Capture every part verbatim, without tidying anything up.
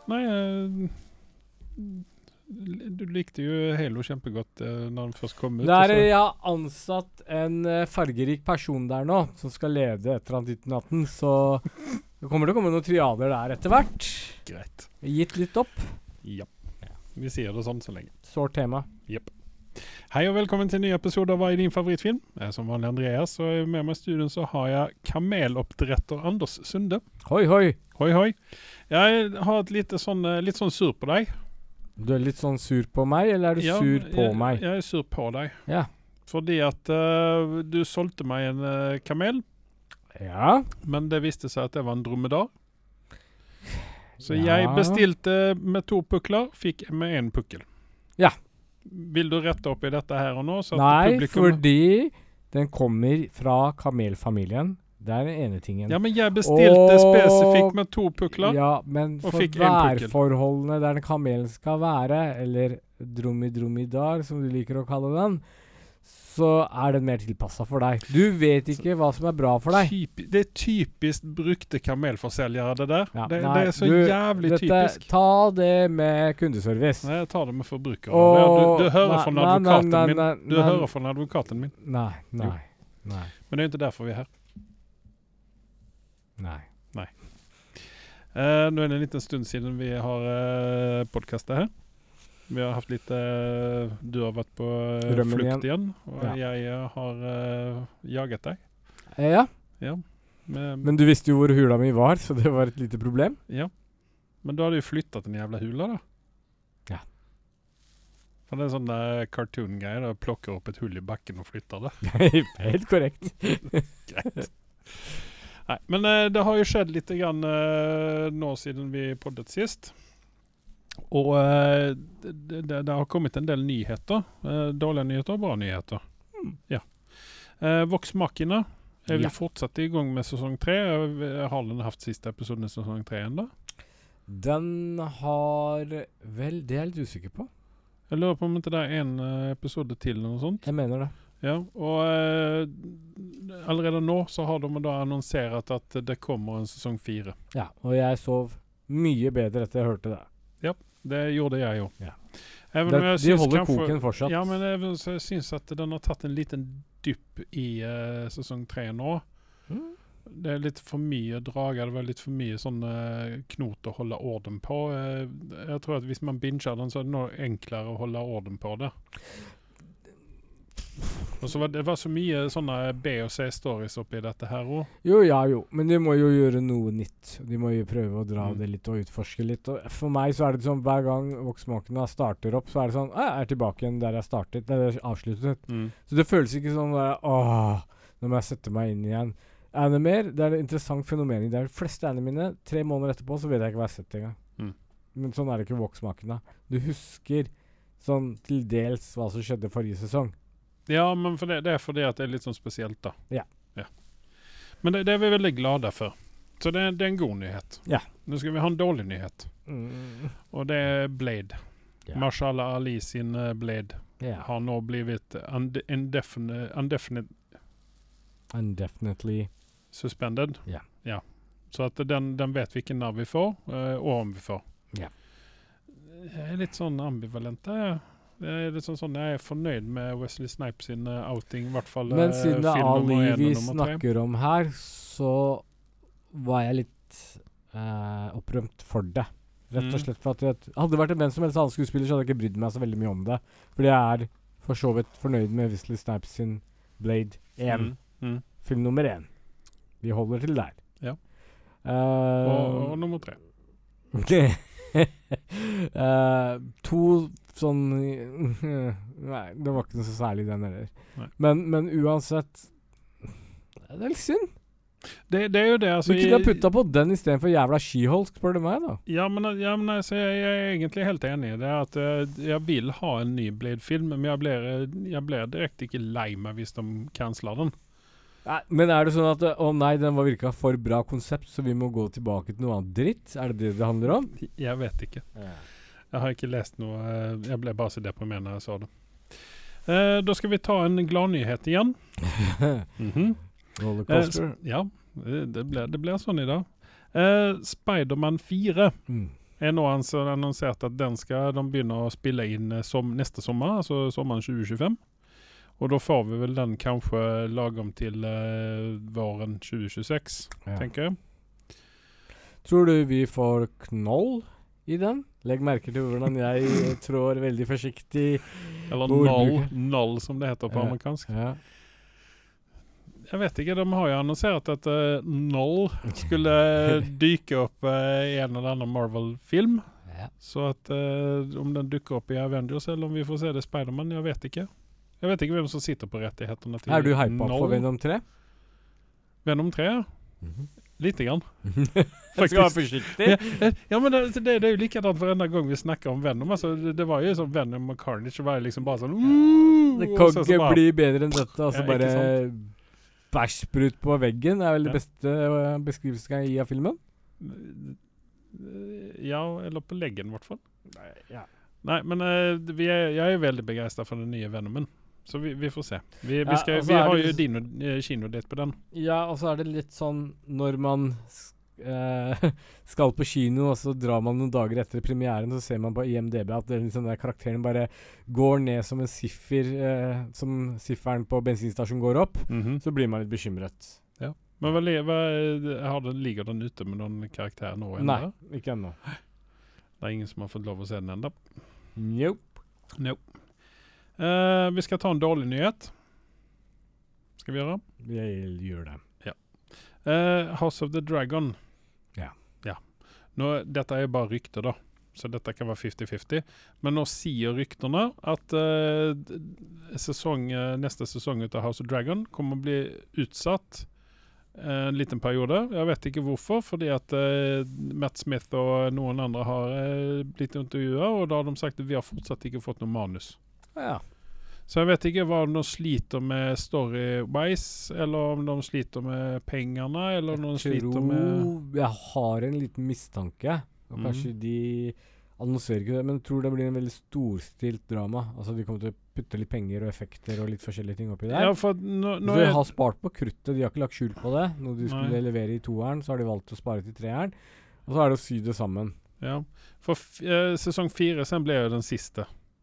Nei, uh, du likte jo Halo kjempegodt uh, når den først kom ut. Der jeg har ansatt en uh, fargerik person der nå, som skal lede et eller annet uten natten, så det kommer til å komme noen triader der etter hvert. Greit. Gitt litt opp. Ja. Vi sier det sånn så lenge. Sårt tema. Jepp. Hei og velkommen til en ny episode av Hva er din favorittfilm? Jeg er som vanlig Andreas, og med meg i studien så har jeg kameloppdretter Anders Sunde. Hoi, hoi. Hoi, hoi. Jeg har et lite sånn, litt sånn sur på deg. Du er litt sånn sur på meg, eller er du ja, sur på jeg, meg? Jeg er sur på deg. Ja. Fordi at uh, du solgte meg en uh, kamel. Ja. Men det viste seg at det var en dromedar. Så ja. jeg bestilte med to pukler, fikk med en pukkel. Ja. Vil du rette opp i dette her og nå? Så at Nei, publikum... fordi den kommer fra kamelfamilien. Det er den ene tingen. Ja, men jeg bestilte og... spesifikt med to pukler. Ja, men for værforholdene der den kamelen skal være, eller dromidromidar, som du liker å kalle den, så er den mer tilpasset for deg. Du vet ikke hva som er bra for deg. Typi, det er typisk brukte kamelforseljere, det der. Ja, det, nei, det er så du, jævlig dette, typisk. Ta det med kundeservice. Nei, jeg tar det med forbrukere. Og, du, du hører nei, fra nei, advokaten nei, min. nei, Du nei, hører fra advokaten min. Nei, nei, nei. Men det er ikke derfor vi er her. Nei. Nei. Uh, nå er det en liten stund siden vi har uh, podcastet her. Vi har hatt litt uh, Du har vært på uh, flukt igjen, og ja. jeg uh, har uh, jaget deg. Ja. Ja. Med, Men du visste jo hvor hula mi var, så det var et lite problem. Ja. Men da hadde du flyttet en jævla hula, da. Ja. For det er sånn uh, cartoon-greier, da plukker opp et hull i bakken og flytter det. Helt korrekt. Greit. Nei, men uh, det har jo skjedd litt grann uh, nå siden vi poddet sist. Og uh, det, det, det har kommet en del nyheter. Uh, dårlige nyheter og bra nyheter. Mm. Ja. Uh, Vox Machina er vi Ja. fortsatt i gang med sesong tre. Uh, har den hatt siste episoden i sesong tre enda? Den har Vel, det er jeg litt usikker på. Jeg lurer på om ikke det er en uh, episode til eller noe sånt. Jeg mener det. Ja, og uh, allerede nå så har de da annonsert at det kommer en sesong fire. Ja, og jeg sov mye bedre etter jeg hørte det. Ja, det gjorde jeg jo. Ja. Även Det, om jag de syns holder kanske- koken fortsatt. Ja, men även så jag syns att den har tagit en liten dypp i uh, säsong tre nå. Mm. Det er litt for mye drager, det var litt for mye sånn uh, knot å holde orden på. Uh, jeg tror at hvis man binger den, så er det noe enklere å holde orden på det. Og så var det var så mye sånne B og C-stories oppi dette her også. Jo, ja, jo. Men de må jo gjøre noe nytt. De må jo prøve å dra Mm. det litt og utforske litt. Og for meg så er det sånn, hver gang Voksmakene starter opp, så er det sånn, «Ah, jeg er tilbake igjen der jeg startet, der jeg avsluttet. Mm. Så det føles ikke sånn der, åh, nå må jeg sette meg inn igjen. Animer, det er et interessant fenomen i det. De fleste animene, tre måneder etterpå, så vet jeg ikke hva jeg har sett engang. Mm. Men sånn er det ikke Voksmakene. Du husker sånn til dels hva som skjedde forrige sesong. Ja, men for det, det er fordi at det er litt sånn spesielt da. Ja. Ja. Men det, det er vi veldig glade for. Så det, det er en god nyhet. Ja. Nå skal vi ha en dårlig nyhet. Mm. Og det er Blade. Ja. Marshala Ali sin uh, Blade Ja. har nå blivit unde indefinite, indefinite Indefinitely. suspended. Ja. Ja. Så at den, den vet vi ikke når vi får, uh, og om vi får. Ja. Jeg er litt sånn ambivalent. Jeg, jeg er litt sånn, sånn jeg er fornøyd med Wesley Snipes sin uh, outing, i hvert fall Men uh, siden det er film nummer Ali en vi og nummer tre. snakker om her, så var jeg litt eh, opprømt for det. Rett og Mm. slett for at jeg, hadde det vært en hvem som helst annen skuespiller, så hadde jeg ikke brydd meg så veldig mye om det. Fordi jeg er for så vidt fornøyd med Wesley Snipes sin Blade én. Mm. Mm. Film nummer én. Vi holder til der. Ja. Eh, Og, og nummer tre. Eh, to sånn Nei, det var ikke noe så særlig den heller. Nei. Men, men uansett, det er litt synd. Det, det er jo det, altså. Du kunne ha i- putta på den istedenfor jævla She-Hulk, spør du meg, da. Ja, men, ja, men altså, jeg, jeg er egentlig helt enig i det. At uh, jeg vil ha en ny Blade-film, men jeg blir, jeg blir direkte ikke lei meg hvis de canceler den. Nei, men er det sånn at å nei, den var virka for bra konsept, så vi må gå tilbake til noe annet dritt? Er det det det handler om? Jeg vet ikke. Jeg har ikke lest noe. uh, Jeg ble bare så deprimert når jeg sa det. Uh, da skal vi ta en gladnyhet igjen. Mhm. Rollercoaster. Eh, ja, det ble, det ble sånn i dag. Eh, Spider-Man fire Mm. er nå annonsert at den skal de begynne å spille inn som neste sommer, altså sommeren tjue tjuefem. Og da får vi vel den kanskje lagom til uh, våren tjue tjueseks, ja. tenker jeg. Tror du vi får knoll i den? Legg merke til hvordan jeg trår veldig forsiktig. Eller null, null som det heter på ja. amerikansk. Ja. Jeg vet ikke, de har jo annonsert at uh, null skulle dyke opp uh, i en eller annen Marvel-film. Ja. Så at uh, om den dukker opp i Avengers, eller om vi får se det i Spider-Man, jeg vet ikke. Jeg vet ikke hvem som sitter på rettighetene til Er du hypet for Venom tre? Venom tre, ja. Mm-hmm. Lite grann. Jeg skal være forsiktig. Ja, ja men det, det, det er jo likadant hver enda gang vi snakker om Venom. Altså, det, det var jo sånn Venom og Carnage var jo liksom bare sånn Det kan ikke bare, bli bedre enn dette. Altså ja, bare bæsjsprut på veggen er vel det ja. beste uh, beskrivelsen jeg gir av filmen? Ja, eller på leggen i hvert fall. Nei, ja. Nei, men uh, vi er, jeg er veldig begeistret for den nye Venomen. Så vi, vi får se. Vi, vi, skal, ja, vi har det, jo din uh, kinodate på den. Ja, og så er det litt sånn når man uh, skal på kino, og så drar man noen dager etter premieren, så ser man på I M D B at den, liksom, der karakteren bare går ned som en siffer, uh, som sifferen på bensinstasjonen går opp, mm-hmm. så blir man litt bekymret. Ja. Men hva, hva, har den, ligger den ute med noen karakter nå? Nei, ikke ennå. Det er ingen som har fått lov å se den enda. Nope. Nope. Uh, vi skal ta en dårlig nyhet. Skal vi gjøre? Jeg gjør det. Ja. Uh, House of the Dragon. Ja. Ja. Nå, dette er bare rykter da, så dette kan være femti femti. Men nå sier rykterne at uh, sesong, uh, neste sesong ut av House of Dragon kommer å bli utsatt en liten periode. Jeg vet ikke hvorfor, fordi at uh, Matt Smith og noen andre har uh, blitt intervjuet, og da har de sagt at vi har fortsatt ikke fått noe manus. Ja. Så jeg vet ikke hva de sliter med story-wise, eller om de sliter med pengene, eller om de sliter med... Jeg har en liten mistanke, og kanskje mm. de annonserer ikke det, men jeg tror det blir en veldig storstilt drama. Altså de kommer til å putte litt penger og effekter og litt forskjellige ting oppi der. Ja, for nå, nå så de er... har spart på kruttet, de har ikke lagt skjul på det. Når de skulle Nei. levere i toeren, så har de valgt å spare til treeren. Og så er det å sy det sammen. Ja, for f eh, sesong fire sen ble jo den siste.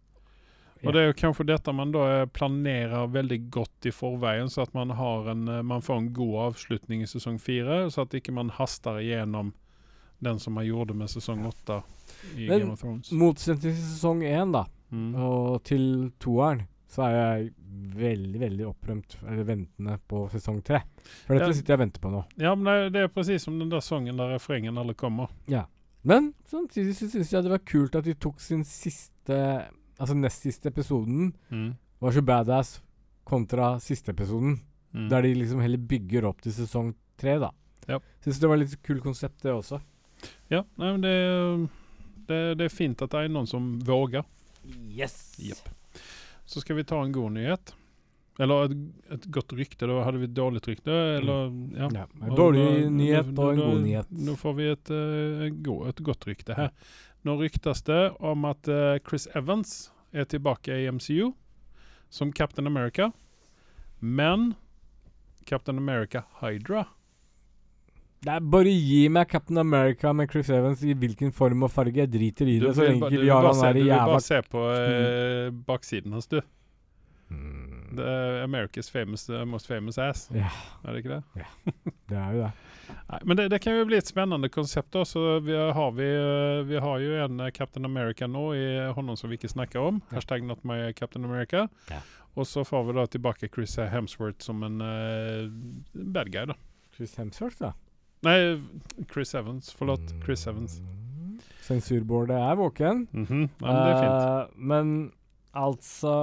Og det er jo kanskje dette man da planerer veldig godt i forveien, så at man, har en, man får en god avslutning i sesong fire, så at ikke man haster igjennom den som man gjorde med sesong åtte i Men, Game of Thrones. Motsetning til sesong én da, mm. og til toeren, så er jeg veldig, veldig opprømt, eller ventende på sesong tre. For dette ja. sitter jeg og venter på nå. Ja, men det, det er precis som den der sangen der refrengen alle kommer. Ja. Men samtidig så synes jeg det var kult at de tok sin siste... Altså nest siste episoden mm. var så badass kontra siste episoden. Mm. Der de liksom heller bygger opp til sesong tre da. Ja. Synes det var litt kul konsept det også. Ja, nei, men det, det, det er fint at det er noen som våger. Yes! Yep. Så skal vi ta en god nyhet. Eller et, et godt rykte. Da hadde vi et dårlig rykte. Eller, mm. ja. ja en dårlig og, nyhet og en god nyhet. Nå får vi et, uh, go, et godt rykte her. Nå ryktes det om at uh, Chris Evans er tilbake i M C U som Captain America. Men Captain America Hydra. Det er bare gi meg Captain America med Chris Evans i hvilken form og farge. Jeg driter i det, du, så lenge ikke vi har han her i jævla... Du vil bare se på uh, baksiden hans, du. Mm. Det er America's famous, uh, most famous ass. Ja. Er det ikke det? Ja, det er jo det. Nei, men det, det kan jo bli et spennende konsept da, så vi har, vi, vi har jo en Captain America nå i honom som vi ikke snakker om. Ja. Hashtag not my Captain America. Ja. Og så får vi da tilbake Chris Hemsworth som en uh, bad guy da. Chris Hemsworth da? Nei, Chris Evans. Forlåt, Chris Evans. Mm. Sensurbordet er våken. Mm-hmm. Ja, men det er fint. Uh, men altså...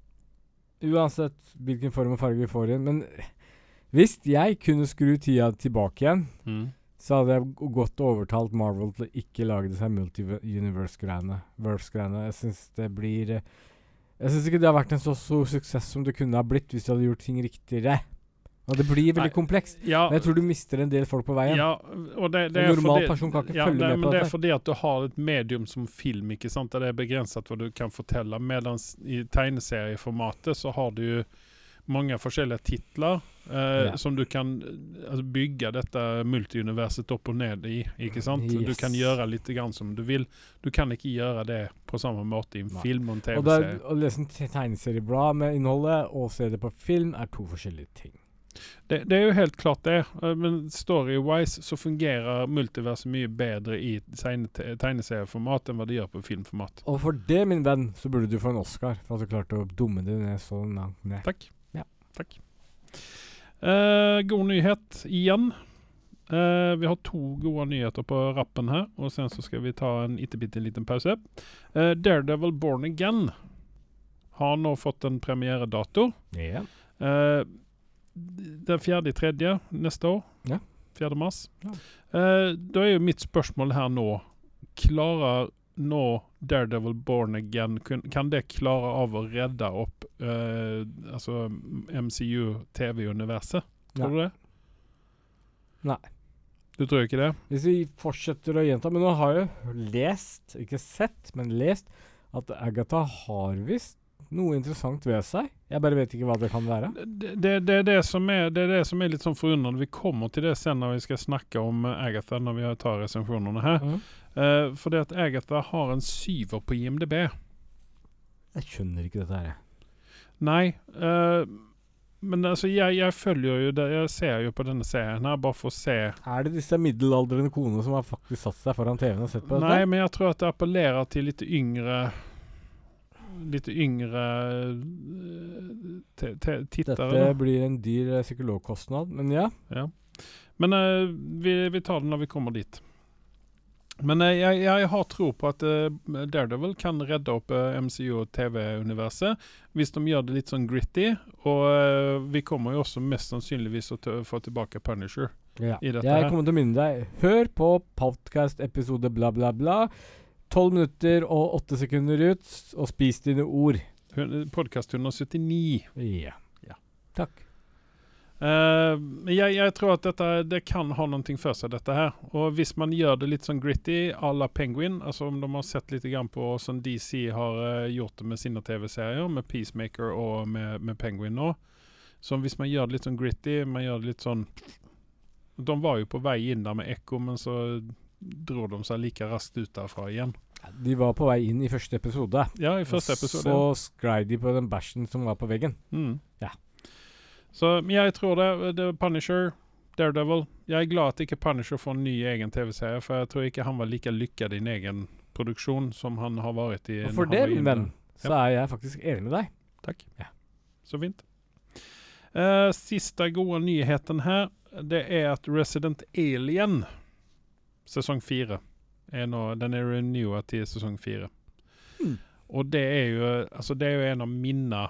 Uansett hvilken form og farge vi får igjen. Men hvis jeg kunne skru tida tilbake igjen, mm. så hadde jeg godt overtalt Marvel til å ikke lage det seg multi-universe-greiene. Verse-greiene. Jeg synes det blir... Jeg synes ikke det har vært en så stor suksess som det kunne ha blitt hvis de hadde gjort ting riktigere. Og det blir veldig Nei, komplekst. Ja, men jeg tror du mister en del folk på veien. Ja, og det, det en er normal fordi, person kan ikke ja, følge det, med men på det. Det er fordi at du har et medium som film, ikke sant? Det er begrenset hva du kan fortelle. Medan i tegneserieformatet så har du jo många forskjellige titlar eh, Ja. som du kan altså, bygge dette multiuniverset opp og ned i, ikke sant? Yes. Du kan gjøre litt grann som du vil. Du kan ikke gjøre det på samme måte i en Nei. film og en Og det, tv-serie. å lese en te- tegneserieblad med innholdet og se det på film er to forskjellige ting. Det, det er jo helt klart det, eh, men story-wise så fungerer multiverset mye bedre i tegne- tegneserieformat enn hva det gjør på filmformat. Og for det, min venn, så burde du få en Oscar for at du klarte å dumme det ned så langt ned. Takk. Ja. Takk. Eh, god nyhet igjen. Eh, vi har to gode nyheter på rappen her, og sen så skal vi ta en ittebitte liten pause. Eh, Daredevil Born Again har nå fått en premieredato. Ja. Eh, den fjerde i tredje neste år. Ja. fjerde mars. Ja. Eh, da er jo mitt spørsmål her nå, klarer nå Daredevil Born Again, kun, kan det klare av å redde opp eh, altså M C U-T V-universet? Tror du det? Nei. Du tror ikke det? Hvis vi fortsetter å gjenta, men nå har jeg jo lest, ikke sett, men lest, at Agatha har visst noe interessant ved seg. Jeg bare vet ikke hva det kan være. Det, det, det, er det, som er, det er det som er litt sånn forundrende. Vi kommer til det sen når vi skal snakke om uh, Agatha, når vi tar resensjonene her. Mm. Uh, for det at Agatha har en syver på I M D B. Jeg skjønner ikke dette her. Nei, uh, men altså jeg, jeg følger jo det, jeg ser jo på denne serien her, bare for å se. Er det disse middelaldrende konene som har faktisk satt seg foran T V-en og sett på dette? Nei, men jeg tror at det appellerer til litt yngre litt yngre t- t- tittere. Dette da. blir en dyr eh, psykologkostnad, men ja. Ja. Men uh, vi, vi tar det når vi kommer dit. Men uh, jeg, jeg har tro på at uh, Daredevil kan redde opp uh, M C U og T V-universet hvis de gjør det litt sånn gritty, og uh, vi kommer jo også mest sannsynligvis å t- få tilbake Punisher ja. i dette Jeg her. kommer til å minne deg. Hør på podcast-episode bla bla bla. tolv minutter og åtte sekunder ut, og spis dine ord. Podcast hundresyttini. Ja. ja. Takk. Uh, men jeg, jeg tror at dette, det kan ha noe for seg, dette her. Og hvis man gjør det litt sånn gritty, à la Penguin, altså om de har sett litt grann på som D C har uh, gjort det med sine T V-serier, med Peacemaker og med, med Penguin nå. Så hvis man gjør det litt sånn gritty, man gjør det litt sånn... De var jo på vei inn der med Echo, men så dro de seg like raskt ut derfra igjen. De var på vei inn i første episode. Ja, i første og episode. så skrei de på den bæsjen som var på veggen. Mm. Ja. Så men jeg tror det, det er Punisher, Daredevil. Jeg er glad at ikke Punisher får en ny egen T V-serie, for jeg tror ikke han var like lykkad i en egen produksjon som han har vært i. Og for når det, han var min inne. venn, så er jeg faktisk enig med deg. Takk. Ja. Så fint. Uh, sista gode nyheten her, det er at Resident Alien sesong fire er nå, den er renewet til sesong fire. Mm. Og det er jo, altså det er jo en av mine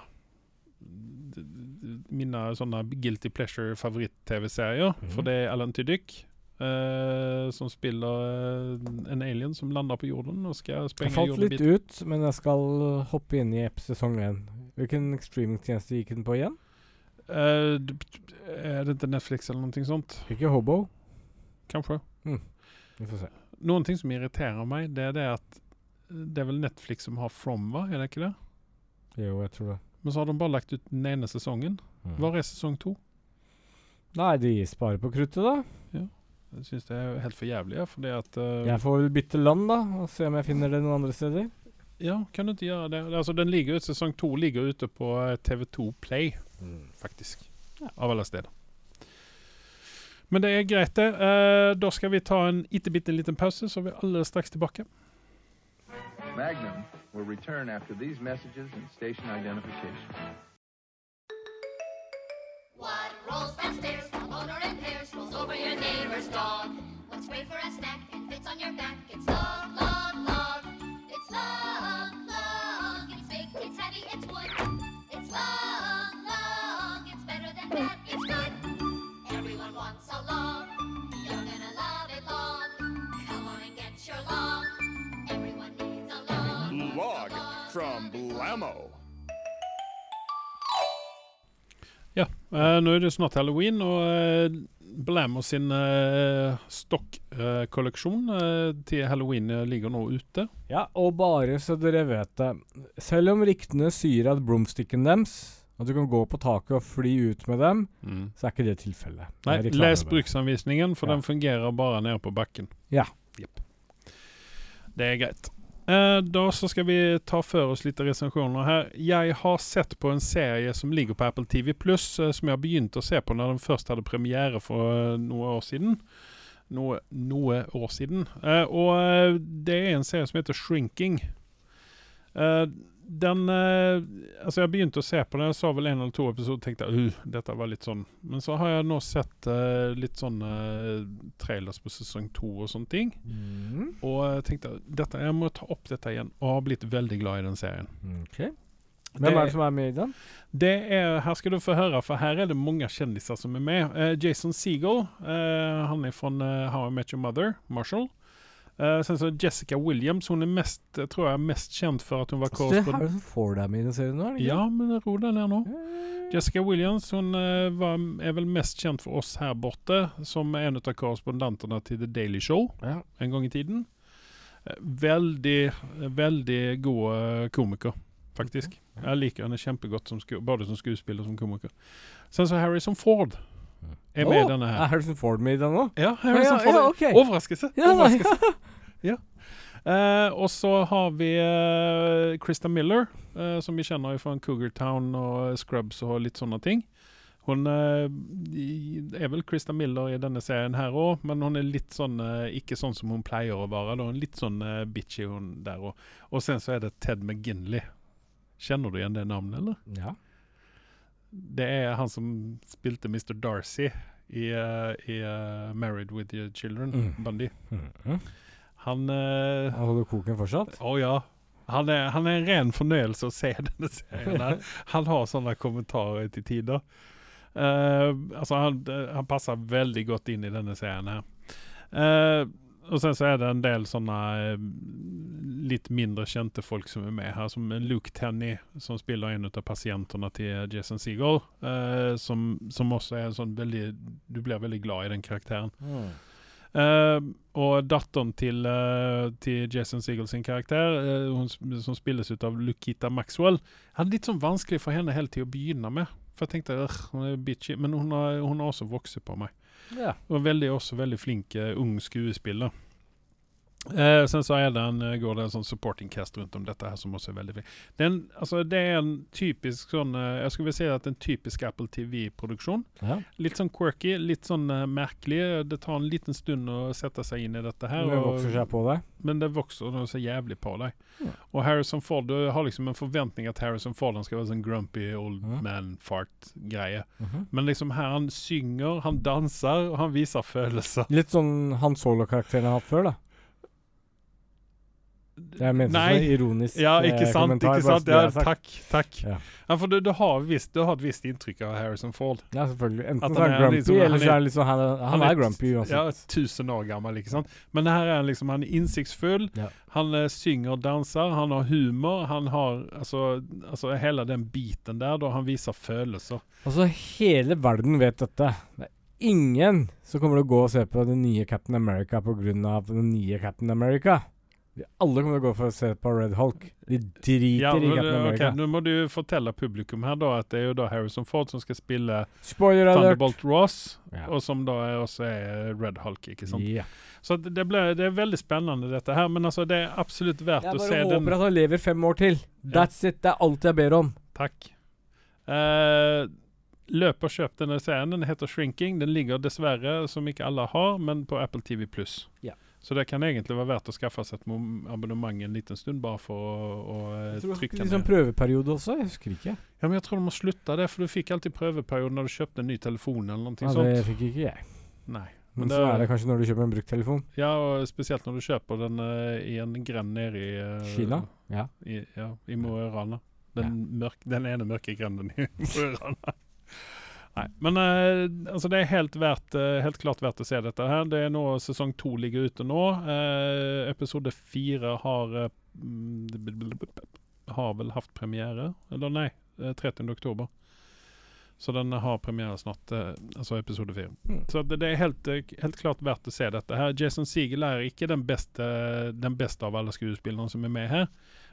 mine sånne guilty pleasure favoritt-tv-serier, Mhm. for det er Alan Tudyk eh, som spiller eh, en alien som lander på jorden og skal Jeg sprenge falt jorden i litt biter. ut, men jeg skal hoppe inn i ep- sesong én. Hvilken streamingtjeneste gikk den på igjen? Eh, d- er det ikke Netflix eller noe sånt? Ikke Hobo? Kanskje. Vi får se. Noen ting som irriterer meg, det er det at det er vel Netflix som har From, va? Er det ikke det? Jo, jeg tror det. Men så har de bare lagt ut den ene sesongen. Mm. Hva er sesong to? Nei, de sparer på kruttet, da. Jeg synes det er helt for jævlig, ja, fordi at... eh, Jeg får vel bytte land, da, og se om jeg finner det noen andre steder. Ja, kan du ikke gjøre det? Altså, den ligger ut, sesong to ligger ute på eh, T V to Play, faktisk. Av alle steder. Men det er greit det. Eh, da skal vi ta en ittebitte liten pause, så er vi alldeles straks tilbake. Magnum will return after these messages and station identification. What rolls downstairs, a motor in pairs, rolls over your neighbor's dog? What's great for a snack and fits on your back? It's long, long, long. It's long, long. It's big, it's heavy, it's wood. It's long, long. It's better than that, it's good. Everyone wants a long. You're gonna love it long. Come on and get your long. Everyone needs a long. Log from Blammo. Ja, eh, nå er det snart Halloween, og uh, Blammo sin uh, stock-kolleksjon uh, til Halloween uh, ligger nå ute. Ja, og bare så dere vet det. Selv om ryktene sier at broomsticken deres at du kan gå på taket og fly ut med dem, Mm. så er ikke det tilfellet. Det Nei, er reklame les bare. bruksanvisningen, for Ja. den fungerer bare nede på bakken. Ja. Jepp. Det er greit. Eh, da så skal vi ta for oss litt resensioner her. Jeg har sett på en serie som ligger på Apple T V Plus, eh, som jeg begynte å se på når den først hadde premiere for eh, noen år siden. Noe, noe år siden. Eh, og eh, det er en serie som heter Shrinking. Eh, den eh, Altså, jeg begynte å se på den, jeg så vel en eller to episoder, tenkte jeg, uh, dette var litt sånn. Men så har jeg nå sett eh, litt sånne eh, trailers på sesong to og sånne ting. Mm. Og jeg tenkte, dette, jeg må ta opp dette igjen, og har blitt veldig glad i den serien. Ok. Hvem er det som er med i den? Det er, her skal du få høre, for her er det mange kjendiser som er med. Eh, Jason Segel, eh, han er fra eh, How I Met Your Mother, Marshall. Eh, sen så Jessica Williams, hun er mest, jeg tror jeg er mest kjent for at hun var Så det er korrespondent. Harrison Ford er med i den serien nå, er det ikke? Ja, men ro deg ned nå. Eh, Jessica Williams, hun eh, var, er vel mest kjent for oss her borte, som en av korrespondentene til The Daily Show, Ja. en gang i tiden. Eh, veldig, veldig god eh, komiker, faktisk. Jeg liker henne kjempegodt, som sku, både som skuespiller og som komiker. Sen så Harrison Ford er med i Åh, denne her. Er Harrison Ford med i den nå? Ja, Harrison Ja, ja, Ford. ja, ok. Overraskelse. Ja, nei. Overraskelse. Ja. Eh, og så har vi eh, Krista Miller, eh, som vi kjenner fra Cougar Town og Scrubs og litt sånne ting. Hun eh, i- er vel Krista Miller i denne serien her også, men hun er litt sånn, eh, ikke sånn som hun pleier å være. Da. Hun er litt sånn eh, bitchy hun der også. Og sen så er det Ted McGinley. Kjenner du igjen det navnet, eller? Ja. Det er han som spilte mister Darcy i, eh, i eh, Married with Your Children, Mm. Bundy. Mhm. Han eh, Han holder koken fortsatt? Å ja. Han er, han er en ren fornøyelse å se denne serien her. Han har sånne kommentarer til tider. Eh, altså han, han passer veldig godt inn i denne serien her. Eh, og sen så er det en del sånne eh, litt mindre kjente folk som er med her, som Luke Tenney, som spiller en av pasientene til Jason Segel, eh, som, som også er en sånn veldig, du blir veldig glad i den karakteren. Mm. Uh, og datteren til, uh, til Jason Segel sin karakter, uh, hun, sp- som spilles ut av Lukita Maxwell, hadde litt sånn vanskelig for henne helt til å begynne med. For jeg tenkte, «Ugh, hun er bitchy», men hun har, hun har også vokset på meg. Ja. Og veldig, også veldig flink uh, ung skuespiller. Uh, sen så er det en, uh, går det en sånn supporting cast rundt om dette her som også er veldig flink. Det er en, altså, det er en typisk sånn, uh, jeg skulle vil si at en typisk Apple T V-produksjon. Ja. Litt sånn quirky, litt sånn uh, merkelig. Det tar en liten stund å sette seg inn i dette her. Det og- vokser seg på deg. men det vokser noe så jævlig på deg. Ja. Og Harrison Ford, du har liksom en forventning at Harrison Ford han skal være sånn grumpy old Ja. man fart-greie. Mhm. Men liksom her han synger, han danser, og han viser følelser. Litt sånn Han Solo-karakteren jeg har hatt før, da. Det er ment som Nei. en ironisk Ja, ikke eh, sant, kommentar, ikke bare sant. så det Ja, er sagt. takk, takk. Ja. Ja, for du, du, har visst, du har et visst inntrykk av Harrison Ford. Ja, selvfølgelig. Enten At så er han han er grumpy, liksom- han eller så er- er han litt sånn Han, er- han er grumpy Ja, uansett. tusen år gammel, ikke sant? Men det her er liksom, han er innsiktsfull, Ja. han eh, synger, danser, han har humor, han har, altså, altså hele den biten der, da han viser følelser. Altså, hele verden vet dette. Det er ingen som kommer til å gå og se på den nye Captain America på grunn av den nye Captain America. Vi alle kommer til å gå for å se på Red Hulk. De driter Ja, i men, Captain ok, America. nå må du fortelle publikum her da, at det er jo da Harrison Ford som skal spille Spoiler alert! Thunderbolt Ross, Ja. og som da er også er Red Hulk, ikke sant? Ja. Så det, det, ble, det er veldig spennende dette her, men altså det er absolutt verdt Jeg å bare se håper den. at han lever fem år til. That's it. Det er alt jeg ber om. Takk. Eh, løp og kjøp denne serien. Den heter Shrinking. Den ligger dessverre, som ikke alle har, men på Apple T V Plus. Ja. Så det kan egentlig være verdt å skaffe seg et mom- abonnement en liten stund, bare for å, å eh, Jeg tror det trykke var litt sånn ned. prøveperiode også. Jeg husker ikke. Ja, men jeg tror du må slutte det, for du fikk alltid prøveperiode når du kjøpte en ny telefon eller noe Ja, sånt. det fikk ikke jeg. Nei. Men Men så det- er det kanskje når du kjøper en brukttelefon. Ja, og spesielt når du kjøper den eh, i en grend nede i eh, Kina? Ja. I, ja, i Mo i Rana. Den, mørk, den ene mørke grenden i Mo i Rana. Nei, men eh, altså det er helt, verdt, eh, helt klart verdt å se dette her. Det er nå sesong to ligger ute nå. Eh, episode fire har eh, mm, har vel hatt premiere, eller nei, eh, trettiende oktober. Så den har premiere snart, eh, altså episode fire. Mm. Så det, det er helt, eh, helt klart verdt å se dette her. Jason Segel er ikke den beste, den beste av alle skuespillerne som er med her,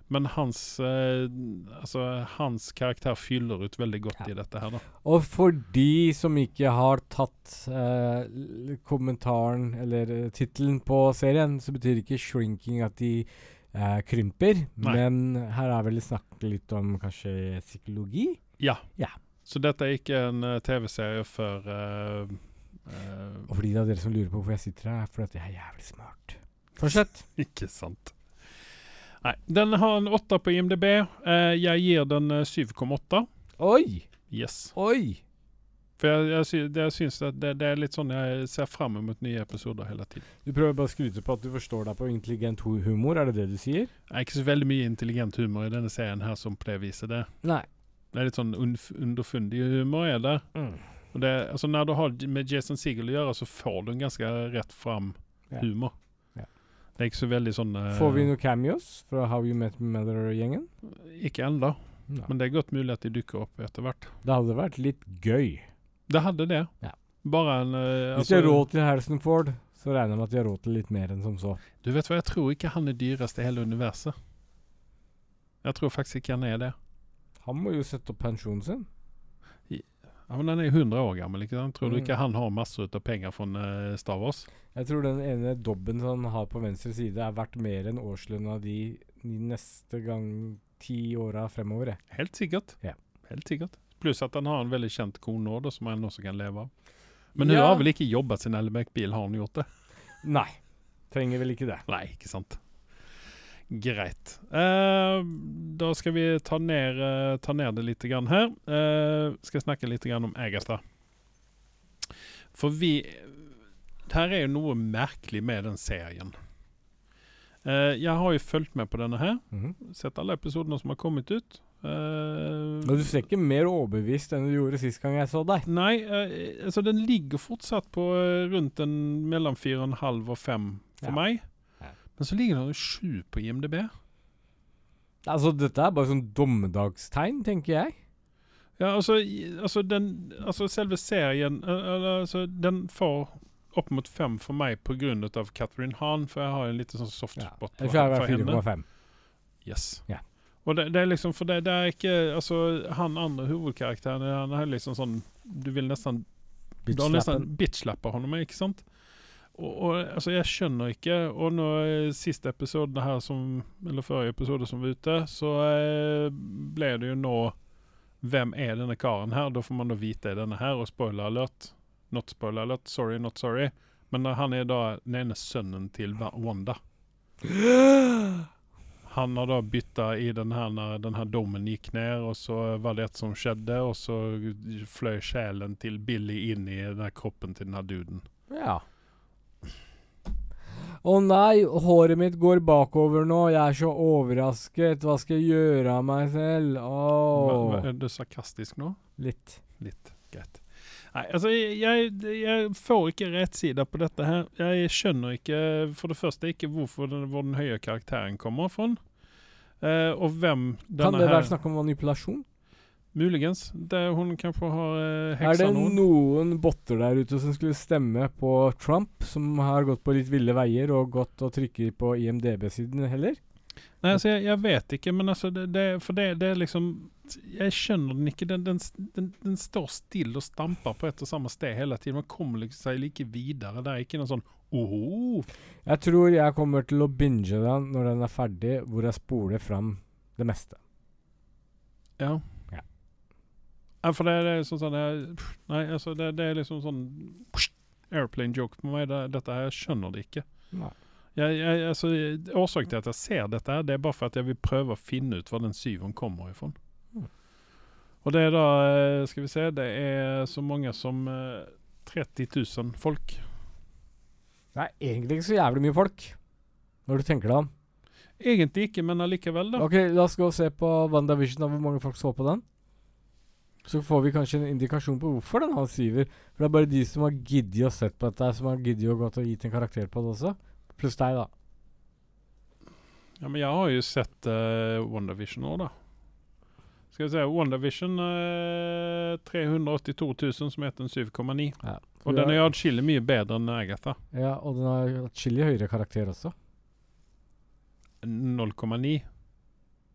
Men hans, eh, altså, hans karakter fyller ut veldig godt Ja. i dette her da. Og for de som ikke har tatt eh, l- kommentaren eller eh, tittelen på serien, så betyr ikke shrinking at de eh, krymper. Nei. Men her er vel snakk litt om kanskje psykologi? Ja. Ja. Så dette er ikke en eh, tv-serie for... eh, eh, Og for de av dere som lurer på hvorfor jeg sitter her, er fordi at jeg er jævlig smart. Fortsett. Ikke sant. Nei, den har en åtta på I M D B. Eh, jeg gir den eh, syv komma åtta. Oi! Yes. Oi! For jeg, jeg, sy det, jeg synes at det, det er litt sånn jeg ser frem mot nye episoder hele tiden. Du prøver bare å skryte på at du forstår deg på intelligent hu- humor, er det det du sier? Det er ikke så veldig mye intelligent humor i denne serien her som på det viset det. Nei. Det er litt sånn unf underfundig humor er det. Mm. Och det, alltså när du har med Jason Segel att göra så får du en ganska rätt fram Ja. humor. Ja. Det är inte så väldigt sån... eh, Får vi noen cameos fra How You Met Your Mother-gjengen? Ikke enda, Ja. men det är gott muligt att de dyker upp etter hvert. Det hadde vært litt gøy. Det hade det. Ja. Bara en... eh, Hvis de har råd til Harrison Ford, så regner jeg med at de har råd til litt mer enn som så. Du vet vad, jag tror ikke han är dyrast i hela universet. Jag tror faktiskt ikke han är det. Han må jo sette opp pensjonen sin. Ja, men han är hundra år gammal, ikke sant? Tror du Mm. ikke han har massor av pengar från uh, Star Wars? Jeg tror den ene dobben som han har på venstre side, er verdt mer enn årslønna de, de neste gang ti åra fremover. jeg. Helt sikkert. Ja. Helt sikkert. Plus att han har en väldigt känd konord då, som han också kan leva av. Men nu Ja. har väl inte jobbat sin Elbeck-bil, har han gjort det? Nei. Trenger vel ikke det. Nej, ikke sant. Greit. Eh, da skal vi ta ner, eh, ta ner det lite grann her. Uh, skal snakke lite grann om Agatha. For vi... Det her er jo noe merkelig med den serien. Eh, jeg har jo fulgt med på denne her. Mhm. Sett alle episodene som har kommet ut. Eh, Og du ser ikke mer overbevist enn du gjorde sist gang jeg så deg. Nei, eh, altså den ligger fortsatt på eh, rundt en mellom fire og en halv og fem for Ja. meg. Ja. Men så ligger den jo sju på I M D B. Altså, dette er bare sånn dommedagstegn, tenker jeg. Ja, altså, i- altså, den, altså selve serien, eh, eller, altså, den får opp mot fem for meg på grunn av Catherine Hahn, for jeg har en liten sånn soft Ja. spot Ellers er det for fire henne. komma fem. Yes. Ja. Og det, det er liksom, for det, det er ikke, altså, han andre hovedkarakteren, han er liksom sånn, du vil nesten, du har nesten bitchlappa honom, ikke sant? Og, og altså, jeg skjønner ikke, og nå eh, siste episode her som, eller forrige episode som var ute, så eh, ble det jo nå, hvem er denne karen her? Da får man da vite denne her, og spoiler alert, not spoiler alert, sorry, not sorry, men eh, han er da den ene sønnen til Va- Wanda. Han har da bytta i den her när den här domen gick ner, och så var det ett som skedde, och så flög själen till Billy in i den här kroppen till den här duden. Ja. Å nei, håret mitt går bakover nå. Jeg er så overrasket. Hva skal jeg gjøre av meg selv? Va- Åh. va- Är du sarkastisk nå? Litt. Litt, greit. Nei, altså, jeg, jeg får ikke rett side på dette her. Jeg skjønner ikke, for det første ikke hvorfor den, hvor den høye karakteren kommer fra. Eh, og hvem Kan denne det her... være snakk om manipulasjon? Muligens. Det, hun kanskje har eh, Er heksa det noen. noen botter der ute som skulle stemme på Trump, som har gått på litt ville veier og gått og trykker på I M D B-siden heller? Nei, altså, jeg, jeg vet ikke, men altså, det, det, for det, det er liksom, jeg skjønner den ikke, den, den, den, den står still og stamper på et og samme sted hele tiden, man kommer liksom seg like videre, det er ikke noe sånn, oho, Jeg tror jeg kommer til å binge den når den er ferdig, hvor jeg spoler fram det meste. ja. Ja. Ja, for det, det er sånn sånn, jeg, nei, altså, det, det er liksom sånn, airplane joke på meg, det, dette her, jeg skjønner det ikke. Nei. Jeg, jeg, altså, årsaken til at jeg ser dette her, det er bare for at jeg vil prøve å finne ut hvor den syven kommer ifrån. Mm. Og det er da, eh, skal vi se, det er så mange som eh, tretti tusen folk. Det er egentlig ikke så jævlig mye folk, når du tenker deg om. Egentlig ikke, men allikevel da. Ok, la oss gå og se på WandaVision av hvor mange folk så på den. Så får vi kanskje en indikasjon på hvorfor den har syver. For det er bare de som har giddet å sett på dette, som har giddet å gått og gitt en karakter på det også. Pluss deg da. Ja, men jeg har jo sett uh, WandaVision nå da. Skal vi se, WandaVision uh, tre hundre åttito tusen som heter en syv komma ni. Ja. Og den er jo atskillig mye bedre enn Agatha. Ja, og den har atskillig høyere karakter også. null komma ni.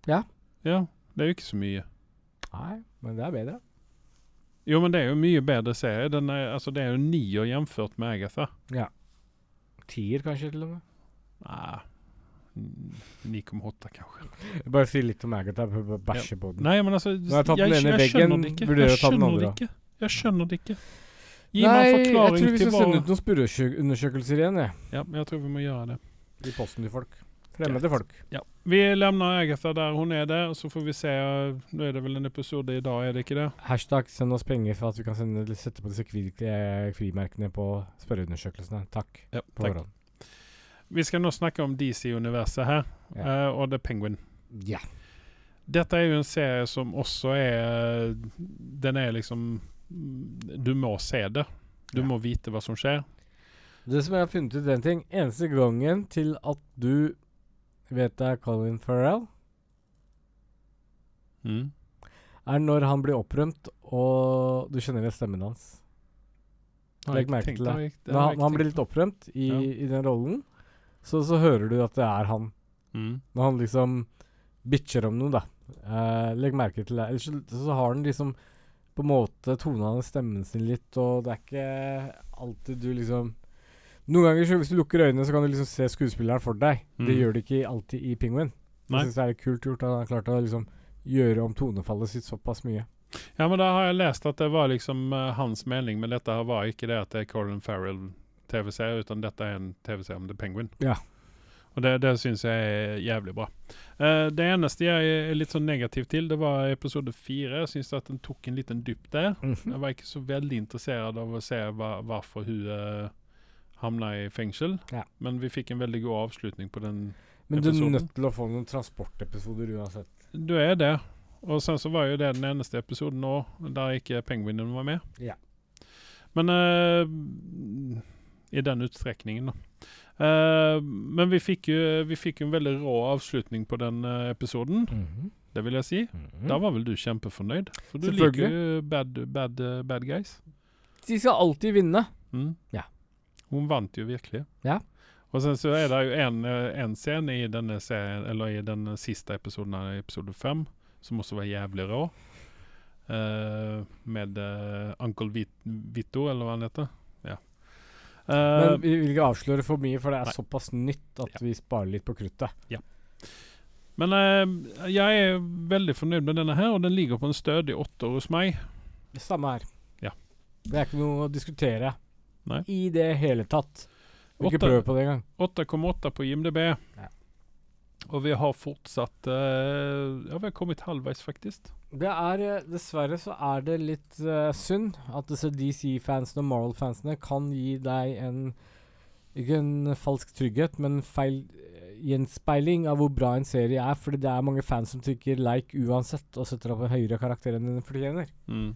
Ja. Ja, det er jo ikke så mye. Nei, men det er bedre. Jo, men det er jo mye bedre serie. Den er, altså, det er jo nier jämfört med Agatha. Ja. Tier kanskje til og med. Nei, ni komma åtta kanskje. Jeg bare sier litt om Agatha, jeg prøver å bæsje på den. Nei, men altså, Nå har jeg tatt jeg, den ene jeg veggen, skjønner det ikke. burde jeg Jeg ta den skjønner andre det da? ikke. Jeg skjønner det ikke. Gi Nei, meg en jeg forklaring tror vi til skal hva... sende ut noen spørreundersøkelser igjen, jeg. Ja, jeg tror vi må gjøre det. I posten til folk. Fremmede folk. Ja. Vi lämnar Agatha der hun er det, og så får vi se, nå er det vel en episode i dag, er det ikke det? Hashtag send oss penger for at vi kan sende, sette på disse kvirkelige frimerkene på spørreundersøkelsene. Takk. Ja, På takk. forhånd. Vi skal nå snakke om D C-universet her, Ja. eh, og The Penguin. Ja. Dette er jo en serie som også er, den er liksom, du må se det. Du Ja. må vite hva som skjer. Det som jeg har funnet ut den ting, eneste gangen til at du vet det er Colin Farrell, Mm. er når han blir opprømt, og du kjenner igjen stemmen hans. Har Legg jeg ikke merke tenkt- til har det. jeg- det Når har han, jeg når han ikke blir litt tenkt opprømt i, Ja. i den rollen, så, så hører du at det er han. på. Mm. Når han liksom bitcher om noe, da. Eh, legg merke til det. Ellers så, så har han liksom på en måte tona ned stemmen sin litt, og det er ikke alltid du liksom Noen ganger så hvis du lukker øynene, så kan du liksom se skuespilleren for deg. Det Mm. gjør det ikke alltid i Penguin. Nei. Jeg synes det er litt kult gjort at han har klart å liksom gjøre om tonefallet sitt såpass mye. Ja, men da har jeg lest at det var liksom eh, hans mening, men dette her var ikke det at det er Colin Farrell T V-serie, utan dette er en T V-serie om The Penguin. Ja. Og det, det synes jeg er jævlig bra. Eh, det eneste jeg er litt sånn negativ til, det var episode fire. Jeg synes at den tok en liten dypp der. Mhm. Jeg var ikke så veldig interessert av å se hva, hvorfor hun uh, hamnet i fengsel. Ja. Men vi fikk en veldig god avslutning på den. Men du er episoden. nødt til å få noen transportepisoder uansett. Du er det. Og sen så var jo det den eneste episoden nå, der ikke Penguinen var med. Ja. Men eh, i den utstrekningen da. Eh, men vi fikk jo vi fikk jo en veldig rå avslutning på den eh, episoden, Mhm. det vil jeg si. Mhm. Da var vel du kjempefornøyd? For du Selvfølgelig. liker jo bad, bad, eh, bad guys. De skal alltid vinne. Mm. Ja. Hun vant jo virkelig. Ja. Og sen så er det jo en, eh, en scene i denne serien, eller i den siste episoden, her, episode fem, som også var jævlig rå. Eh, med uh, Uncle Vit Vito, eller hva han heter. Ja. Eh, Men vi vil ikke avsløre for mye, for det er nei. såpass nytt at Ja. vi sparer litt på kruttet. men eh, jeg er veldig fornøyd med denne her, og den ligger på en stødig åtte år hos meg. Det samme her. Ja. Det er ikke noe å diskutere Nei. i det hele tatt. Ikke Åtte- prøv på det engang. åtte komma åtta på I M D B. Ja. Og vi har fortsatt eh, Ja, vi har kommet halvveis, faktisk. Det er eh, Dessverre så er det litt eh, synd at disse D C-fansene og Marvel-fansene kan gi deg en ikke en falsk trygghet, men feil eh, gjenspeiling av hvor bra en serie er, fordi det er mange fans som trykker like uansett og setter opp en høyere karakter enn den fortjener. Mm.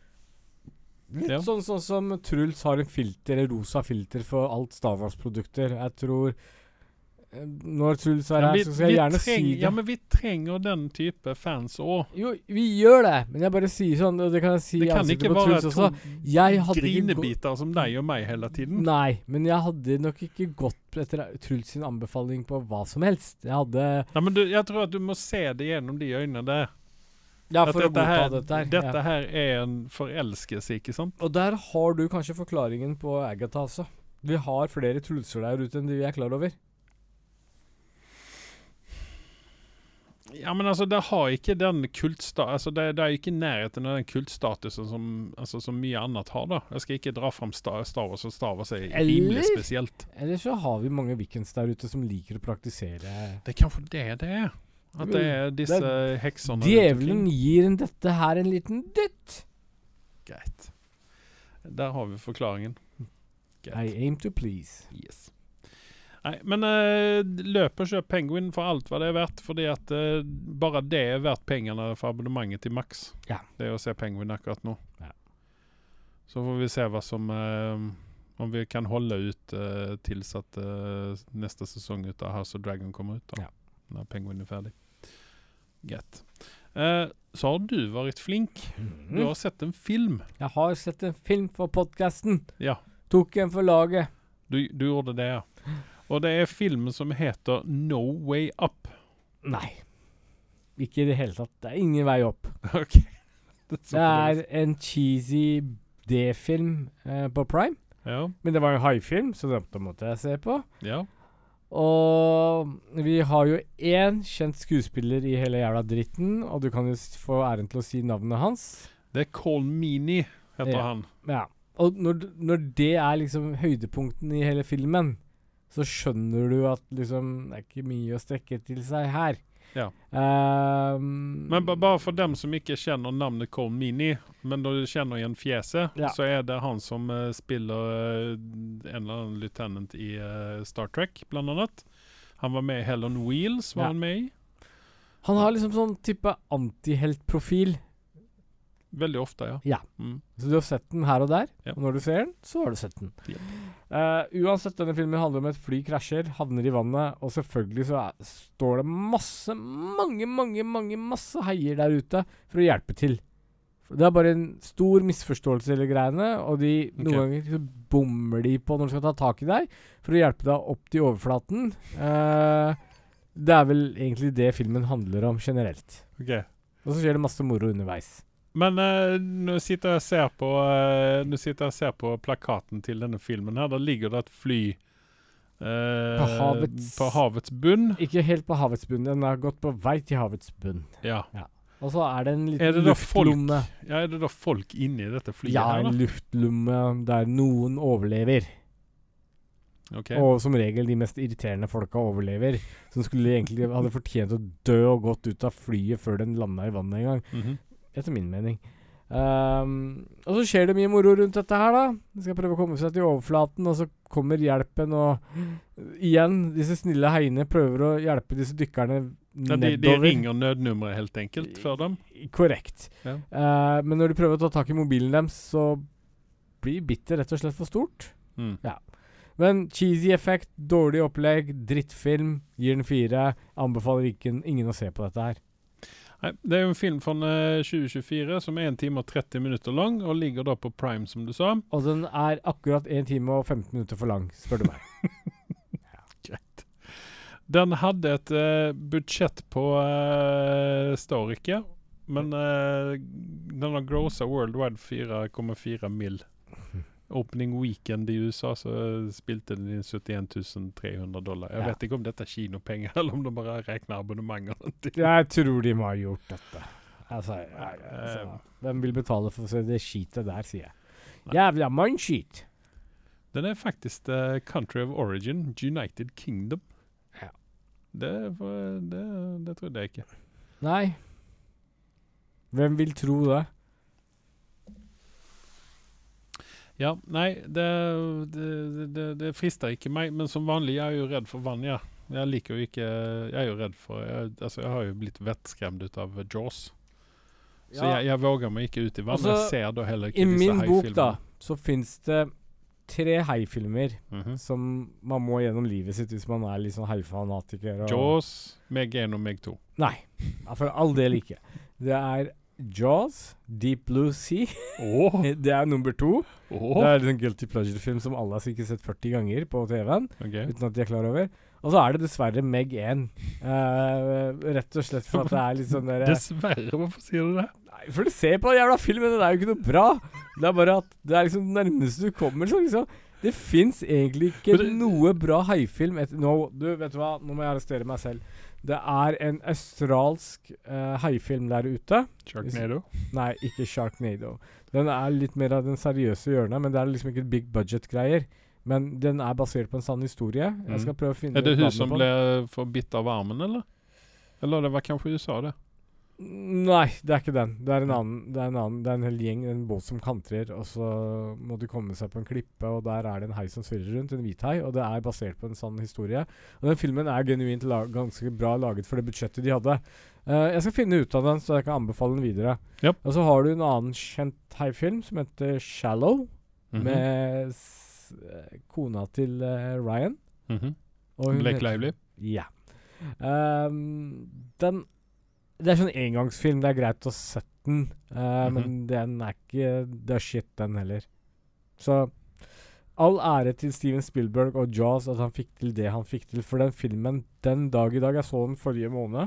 Litt Ja. sånn, sånn som Truls har en filter, en rosa filter for alt Star Wars-produkter. Jeg tror eh, Når Truls er Ja, her, vi, så skal jeg vi gjerne treng, si det. ja, men vi trenger den type fans òg. Jo, vi gjør det, men jeg bare sier sånn, og det kan jeg si Det i kan ansiktet ikke på være Truls også. to Jeg hadde ikke gå- grinebiter som deg og meg hele tiden. Nei, men jeg hadde nok ikke gått etter Truls sin anbefaling på hva som helst. Jeg hadde Nei, men du, jeg tror at du må se det gjennom de øynene der. Ja, At for å dette godta her, dette her. dette ja. her er en forelskelse, ikke sant? Og der har du kanskje forklaringen på Agatha også. Vi har flere Trulser der ute enn de vi er klar over. Ja, men altså, det har ikke den kultsta... Altså, det, det er ikke i nærheten av den kultstatusen som, altså, som mye annet har, da. Jeg skal ikke dra fram Star, Star Wars, og Star Wars er Eller? rimelig spesielt. Eller så har vi mange Wiccans der ute som liker å praktisere. Det er kanskje det det er. At det er disse Det heksene rundt Djevelen omkring. gir en dette her en liten dytt. Greit. Der har vi forklaringen. Greit. I aim to please. Yes. Nei, men uh, løp og kjøp Penguin for alt hva det er verdt, fordi at uh, bare det er verdt pengene for abonnementet til Max. Ja. Det er å se Penguin akkurat nå. Ja. Så får vi se hva som uh, om vi kan holde ut uh, tills at uh, neste sesong ut av House of Dragon kommer ut da. Ja. Når Penguin er ferdig. Greit. Uh, så har du vært flink. Du Mm. har sett en film. Jeg har sett en film for podcasten. Ja. Tok en for laget. Du, du gjorde det, ja. Og det er filmen som heter No Way Up. Nei. Ikke i det hele tatt. Det er ingen vei opp. Ok. Det Det er en cheesy D-film eh, på Prime. Ja, Men det var en haifilm, så det måtte jeg se på. ja. Og vi har jo én kjent skuespiller i hele jævla dritten, og du kan jo s- få æren til å si navnet hans. Det er Cole Meany, heter Ja. han. Ja. Og når, d- når det er liksom høydepunkten i hele filmen, så skjønner du at liksom det er ikke mye å strekke til seg her. Ja. Ehm, Men ba- bare for dem som ikke kjenner navnet Cole Meany, men da du kjenner igjen fjeset, Ja. så er det han som eh, spiller eh, en eller annen lieutenant i eh, Star Trek, blant annet. Han var med i Hell on Wheels, var Ja. han med i. Han har liksom sånn type antiheltprofil. Veldig ofte, ja. Ja. Mm. Så du har sett den her og der, Ja. og når du ser den, så har du sett den. Ja. Eh, uansett, denne filmen handler om et fly krasjer, havner i vannet, og selvfølgelig så er, står det masse, mange, mange, mange, masse heier der ute for å hjelpe til. For det er bare en stor misforståelse i hele greiene, og de, noen Ok. ganger så bommer de på når de skal ta tak i deg, for å hjelpe deg opp til overflaten. Eh, det er vel egentlig det filmen handler om generelt. Ok. Og så skjer det masse moro underveis. Men eh, nå sitter jeg og ser på eh, Nå sitter jeg og ser på plakaten til denne filmen her. Der ligger det et fly eh, På havets- på havets bunn. Ikke helt på havets bunn, den har gått på vei til havets bunn. Ja. Og så er det en liten Er det da folk luftlomme. ja. Er det da folk inni dette flyet Ja, her, en da? luftlomme der noen overlever. Ok. Og som regel de mest irriterende folka overlever. Som skulle egentlig hadde fortjent å dø og gått ut av flyet før den landa i vannet en gang. Mhm. Etter min mening. Ehm, og så skjer det mye moro rundt dette her, da. De skal prøve å komme seg til overflaten, og så kommer hjelpen, og igjen, disse snille heiene prøver å hjelpe disse dykkerne Ja, de, de nedover. ringer nødnummeret helt enkelt for dem. Korrekt. Ja. Eh, men når de prøver å ta tak i mobilen deres, så blir bittet rett og slett for stort. Mm. Men cheesy effekt, dårlig opplegg, drittfilm, gir den fire. Anbefaler ikke, ingen å se på dette her. Nei, det er jo en film fra eh, tjue tjuefire som er en time og tretti minutter lang, og ligger da på Prime, som du sa. Og den er akkurat en time og femten minutter for lang, spør du meg. Greit. Den hadde et eh, budsjett på uh, står ikke, men eh, den har grossa worldwide fire komma fire mill. Opening weekend i U S A så spilte den inn syttien tusen tre hundre dollar. Jeg Ja. vet ikke om dette er kinopenger, eller om de bare regner abonnementene til. Jeg tror de må ha gjort dette. Altså, jeg, Nei, altså eh, hvem vil betale for å se det skitet der, sier jeg. Jævla mannskit. Den er faktisk eh, Country of Origin, United Kingdom. Ja. Det, var- det, det trodde jeg ikke. Nei. Hvem vil tro det? Ja, nei, det, det, det, det frister ikke meg, men som vanlig jeg er jo redd for vann, ja. Jeg liker jo ikke, jeg er jo redd for, jeg, altså jeg har jo blitt vettskremt ut av Jaws. Så Ja. jeg, jeg våger meg ikke ut i vann, Altså, jeg ser da heller ikke I disse min bok, haifilmene. da, så fins det tre haifilmer Mhm. som man må gjennom livet sitt hvis man er litt sånn haifanatiker. og- Jaws, meg en og meg to. Nei, ja, for all del ikke. Det er Jaws, Deep Blue Sea. Åh, Det er nummer to. Det åh, er en guilty pleasure-film som alle har sikkert sett førti ganger på T V-en. ok. Uten at de er klar over. Og så er det dessverre Meg én. Eh, rett og slett for at det er litt sånn der Dessverre, hvorfor sier du det? Nei, for du ser på den jævla filmen, det er jo ikke noe bra. Det er bare at det er liksom det nærmeste du kommer. Så liksom Det fins egentlig ikke Men det- noe bra haifilm etter Nå, du, vet du hva, nå må jeg arrestere meg selv. Det er en australsk eh, haifilm der ute. Sharknado? Nei, ikke Sharknado. Den er litt mer av den seriøse hjørnet, men det er liksom ikke big budget-greier. Men den er basert på en sann historie. Mm. Jeg skal prøve å finne Er det ut hun navnet som på den. ble for bitt av armen, eller? Eller det var kanskje U S A, det? Nei, det er ikke den. Det er en annen Det er en annen Det er en hel gjeng, en båt som kantrer, og så må de komme seg på en klippe, og der er det en hai som svirrer rundt, en hvithai, og det er basert på en sann historie. Og den filmen er genuint lag, ganske bra laget for det budsjettet de hadde. Eh, jeg skal finne ut av den, så jeg kan anbefale den videre. Japp. Og så har du en annen kjent haifilm som heter Shallow, Mhm. med s eh, kona til eh, Ryan. Mhm. Og hun Blake heter- Lively? Ja. Ehm, den Det er sånn engangsfilm. Det er greit å sette den, eh, Mhm. men den er ikke Det er shit, den heller. Så all ære til Steven Spielberg og Jaws at han fikk til det han fikk til. For den filmen, den dag i dag Jeg så den forrige måned,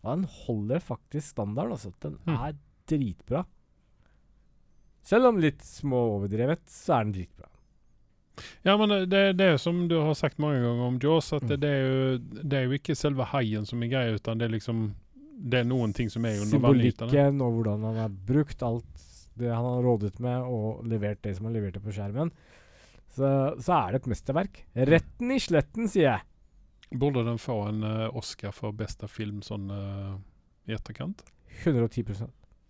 Og den holder faktisk standard, altså. Den Mm. er dritbra. Selv om litt små overdrevet, så er den dritbra. Ja, men det, det er som du har sagt mange ganger om Jaws, at det, Mm. det, er jo, det er jo ikke selve haien som er greia, utan det er liksom det er noen ting som er under vannytene. Symbolikken og hvordan han har brukt alt det han har rådet med, og levert det som han leverte på skjermen. Så, så er det et mesterverk. Retten i sletten, sier jeg. Borde den få en eh, Oscar for bästa film sånn eh, i etterkant? hundre og ti prosent.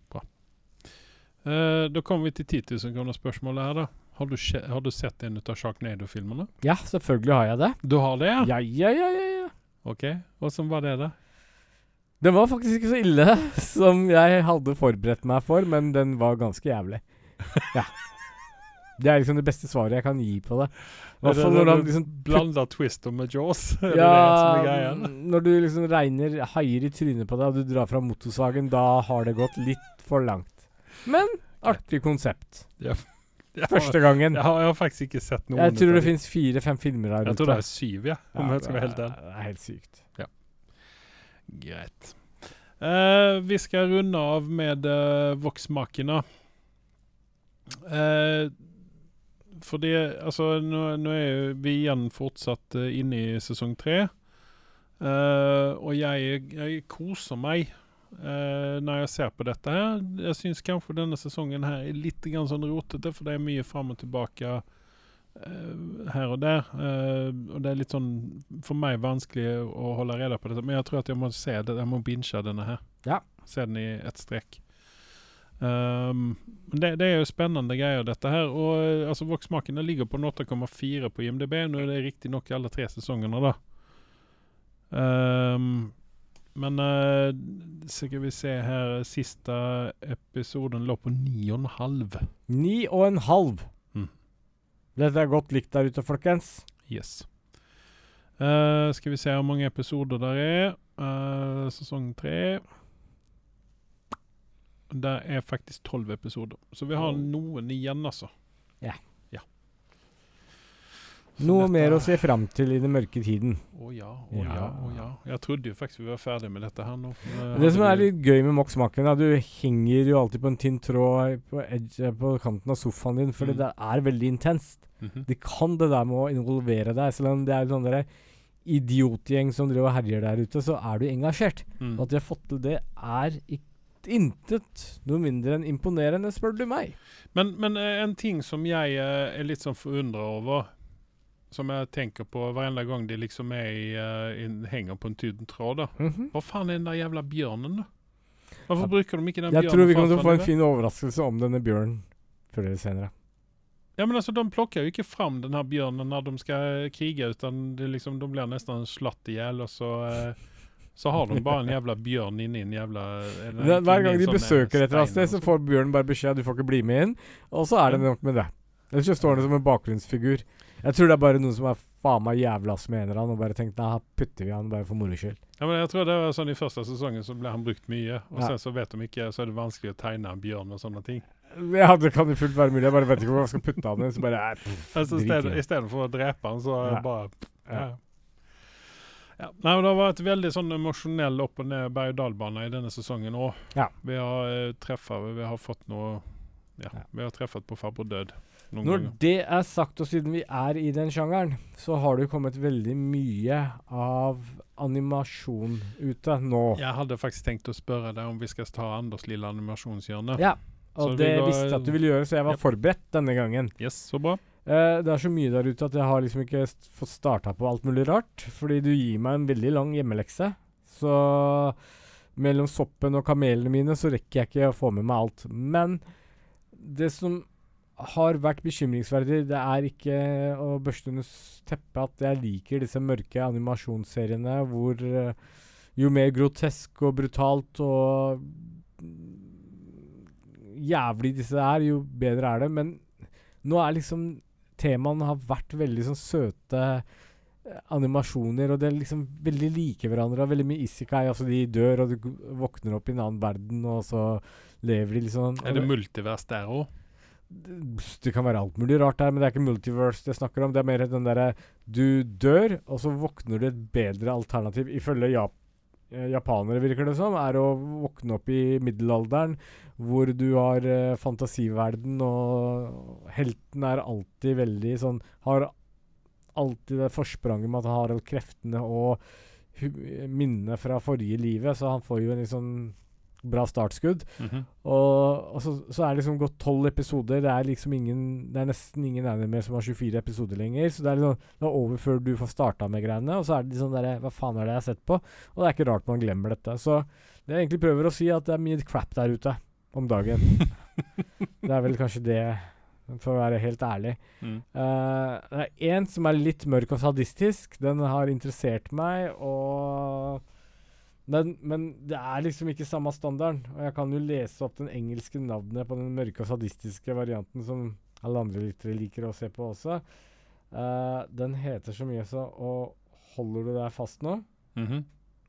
Eh, da kommer vi til ti tusen kroner spørsmålet her da. Har du, sje- har du sett en av Sharknado-filmene? Ja, selvfølgelig har jeg det. Du har det, ja? Ja, ja, ja, ja, ja. Ok, og som var det da? Den var faktisk ikke så ille som jeg hadde forberedt meg for, men den var ganske jævlig. Ja. Det er liksom det beste svaret jeg kan gi på det. I hvert fall når han liksom Blanda Twister med Jaws. Er det det som er Ja, greia? når du liksom regner haier i trynet på deg, og du drar fra motorsagen, da har det gått litt for langt. Men artig konsept. Jeg Første gangen. har, jeg, har, jeg har faktisk ikke sett noen. Jeg tror av det de. finnes fire-fem filmer der Jeg tror det er syv, ja. Om jeg skal være helt det ærlig. er helt sykt. Greit. Eh, vi skal runde av med uh, Vox-Machina. Eh, for det, altså, nå, nå er jo vi igjen fortsatt uh, inne i sesong tre. Eh, og jeg, jeg koser meg uh, når jeg ser på dette her. Jeg synes kanskje denne sesongen her er litt grann sånn rotete, for det er mye fram og tilbake uh, her og der. Uh, og det er litt sånn, for meg, vanskelig å holde reda på dette. Men jeg tror at jeg må se det, jeg må binge denne her. Ja. Se den i ett strekk. Um, men det, det er jo spennende greier dette her. Og uh, altså Vox-Machina ligger på åtte komma fire på I M D B. Nå er det riktig nok alle tre sesongene da. Um, men uh, skal vi se her, siste episoden lå på ni og en halv. Ni og en halv. Mm. Dette er godt likt der ute, folkens. Yes. Uh, skal vi se hvor mange episoder der er. Uh, sesong tre. Det er faktisk tolv episoder. Så vi har Oh. noen igjen, altså. Ja. Ja. Noe dette- mer å se fram til i den mørke tiden. Å ja, å ja, Ja. å ja. Jeg trodde jo faktisk vi var ferdig med dette her nå. Uh, Det som hadde er vi- litt gøy med Vox-Machina, du henger jo alltid på en tynn tråd på, edge, på kanten av sofaen din, for Mm. det er veldig intenst. Mhm. De kan det der med å involvere deg, selv om det er sånn der idiotgjeng som driver og herjer der ute, så er du engasjert. Mm. Og at de har fått til det, er ikke intet noe mindre enn imponerende, spør du meg. Men, men eh, en ting som jeg eh, er litt sånn forundret over, som jeg tenker på hver eneste gang de liksom er i, eh, in, henger på en tynn tråd da. Mhm. Hva faen er den der jævla bjørnen da? Hvorfor Ja, bruker de ikke den Jeg bjørnen? tror vi for kommer til alt å få hva en det er? fin overraskelse om denne bjørnen før eller senere. Ja, men altså, de plockar ju inte fram den här björnen när de ska kriga, utan det liksom, de blir nästan slått ihjäl och så, eh, så har de bara en jävla björn inne i en jävla... eller Hver inne i gang en de sånn, eh, besøker et eller annet stein sted, så og får bjørnen bare beskjed du får ikke bli med inn, og så er det nok med det. Ellers så står den som en bakgrunnsfigur. Jeg tror det er bare noen som er faen meg jævlas med en eller annen, og bare tenkt, nei, her putter vi han bare for moro skyld. Ja, men jag tror det var sånn i första säsongen så blev han brukt mye, og Ja. sen så vet de ikke, så er det vanskelig å tegne en bjørn og sånne ting. Ja, det kan jo fullt være mulig. Jeg bare vet ikke hvor jeg skal putte han inn, så bare, eh, pff, Altså, i drit i stedet, det. i stedet for å drepe han, så Ja. bare... Ja. Ja. Ja. Nei, men det har vært veldig sånn emosjonell opp og ned berg-og-dal-bane i denne sesongen også. Ja. Vi har uh, treffet, vi har fått noe... Ja, Ja. vi har treffet på farbror død noen Når ganger. det er sagt, og siden vi er i den sjangeren, så har det jo kommet veldig mye av animasjon ute nå. Jeg hadde faktisk tenkt å spørre deg om vi skal ta Anders lille animasjonshjørne. Ja, og Så vi det går- visste jeg at du ville gjøre, så jeg var Yep. forberedt denne gangen. Yes, så bra. Eh, det er så mye der ute at jeg har liksom ikke st- fått starta på alt mulig rart, fordi du gir meg en veldig lang hjemmelekse. Så mellom soppen og kamelene mine så rekker jeg ikke å få med meg alt. Men det som har vært bekymringsverdig, det er ikke å børste under s- teppet at jeg liker disse mørke animasjonsseriene hvor eh, jo mer grotesk og brutalt og jævlig disse er, jo bedre er det. Men nå er liksom temaene har vært veldig sånn søte eh, animasjoner, og det er liksom veldig like hverandre, og veldig mye isekai. Altså de dør, og du g- våkner opp i en annen verden, og så lever de liksom. Er det multivers der også? det, det kan være alt mulig rart der, men det er ikke multiverse det snakker om. Det er mer den derre du dør, og så våkner du et bedre alternativ, ifølge Jap eh, japanere, virker det som, er å våkne opp i middelalderen, hvor du har eh, fantasiverden, og helten er alltid veldig sånn, har alltid det forspranget med at han har alle kreftene og hu- minnene fra forrige livet, så han får jo en litt sånn bra startskudd. Mhm. Og, og så, så er det liksom gått tolv episoder. Det er liksom ingen Det er nesten ingen anime som har tjuefire episoder lenger. Så det er liksom Det er over før du får starta med greiene. Og så er det liksom der, hva faen er det jeg har sett på? Og det er ikke rart man glemmer dette. Så det jeg egentlig prøver å si, at det er mye crap der ute om dagen. Det er vel kanskje det, for å være helt ærlig. Mm. Eh, det er en som er litt mørk og sadistisk. Den har interessert meg, og men, men det er liksom ikke samme standarden. Og jeg kan jo lese opp den engelske navnet på den mørke og sadistiske varianten som alle andre lyttere liker å se på også. Eh, den heter så mye så Og holder du deg fast nå? Mhm.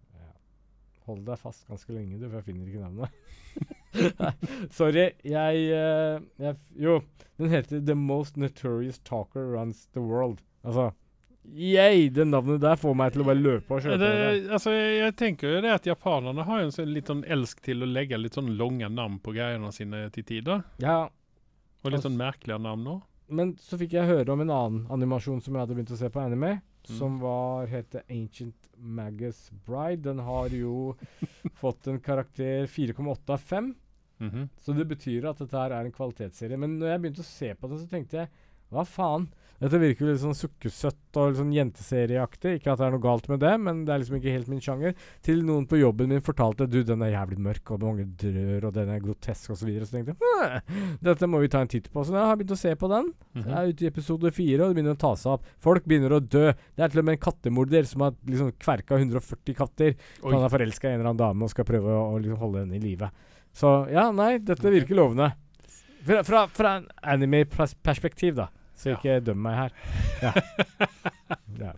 Hold deg fast ganske lenge, du, for jeg finner ikke navnet. Nei, sorry. Jeg, eh, jeg Jo, den heter The Most Notorious Talker Runs the World. Altså Yay! Det navnet der får meg til å bare løpe og kjøpe det. Det, alltså, jeg, jeg tenker jo det at japanerne har jo en sånn litt sånn elsk til å legge litt sånn lange navn på greiene sine til tider. Ja, Og litt sånn merkelige navn nå. men så fikk jeg høre om en annen animasjon som jeg hadde begynt å se på anime, Mm. som var heter Ancient Magus Bride. Den har jo fått en karakter fire komma åtte av fem, Mhm. så det betyr at dette her er en kvalitetsserie. Men når jeg begynte å se på det, så tenkte jeg, hva faen? Dette virker jo litt sånn sukkesøtt og litt sånn jenteserieaktig. Ikke at det er noe galt med det, men det er liksom ikke helt min sjanger. Til noen på jobben min fortalte, du, den er jævlig mørk, og mange drør, og den er grotesk, og så videre. Så tenkte jeg, «Hæ, dette må vi ta en titt på. Så jeg har begynt å se på den. Så Mhm. jeg er ute i episode fire, og det begynner å ta seg opp. Folk begynner å dø. Det er til og med en kattemorder som har liksom kverka hundre og førti katter. Oi. Han er forelska i en eller annen dame og skal prøve å, å liksom holde henne i live. Så ja, nei, dette virker lovende. Fra, fra, fra en anime-perspektiv, da. Så Ja. ikke døm meg her. Ja. Ja.